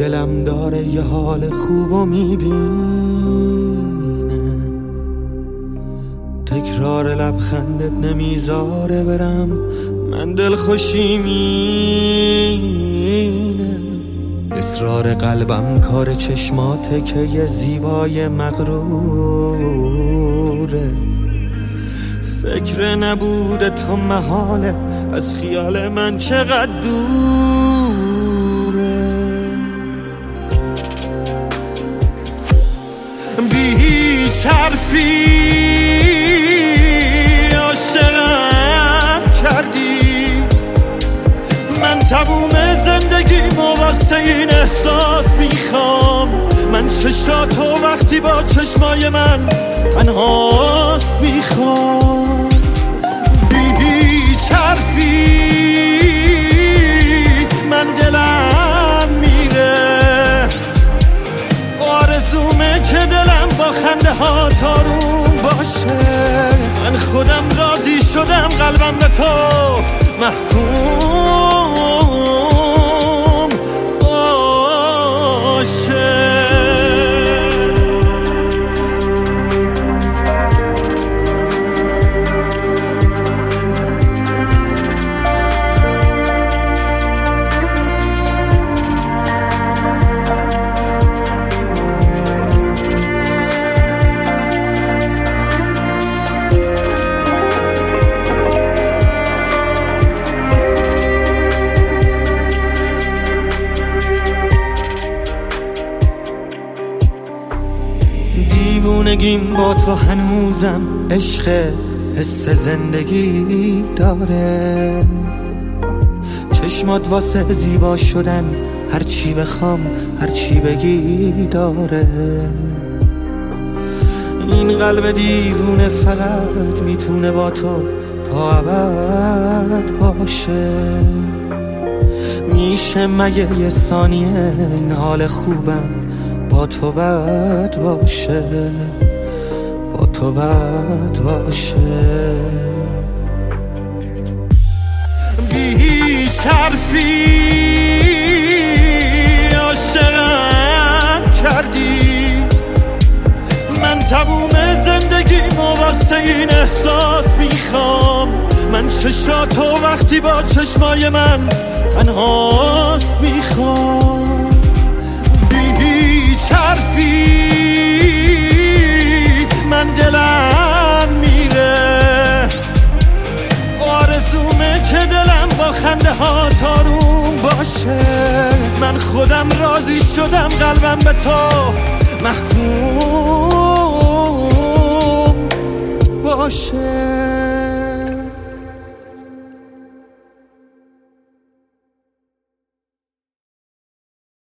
دلم داره یه حال خوبو میبینه، تکرار لبخندت نمیذاره برم، من دل خوشی مینه. اصرار قلبم کار چشماته که یه زیبای مغروره، فکر نبوده تو محاله از خیال من چقدر دوره. بی حرفی عاشقم کردی، من تموم زندگیمو واسه این احساس میخوام، من چشاتو وقتی با چشمای من تنهاست میخوام. بیچ حرفی من دلم میره، آرزومه که دلم با خنده ها تارون باشه، من خودم راضی شدم قلبم به تو محکوم باشه. دیوونگیم با تو هنوزم عشق حس زندگی داره، چشمات واسه زیبا شدن هر چی بخوام هر چی بگی داره. این قلب دیوونه فقط میتونه با تو تا ابد باشه، میشه مگه یه ثانیه این حال خوبم با تو بد باشه، با تو بد باشه. بیچ حرفی عاشقم کردی، من تموم زندگیمو واسه این احساس میخوام، من چشاتو وقتی با چشمای من تنهاست میخوام. بیچ حرفی من دلم میره، آرزومه که دلم با خنده ها تارون باشه، من خودم راضی شدم قلبم به تو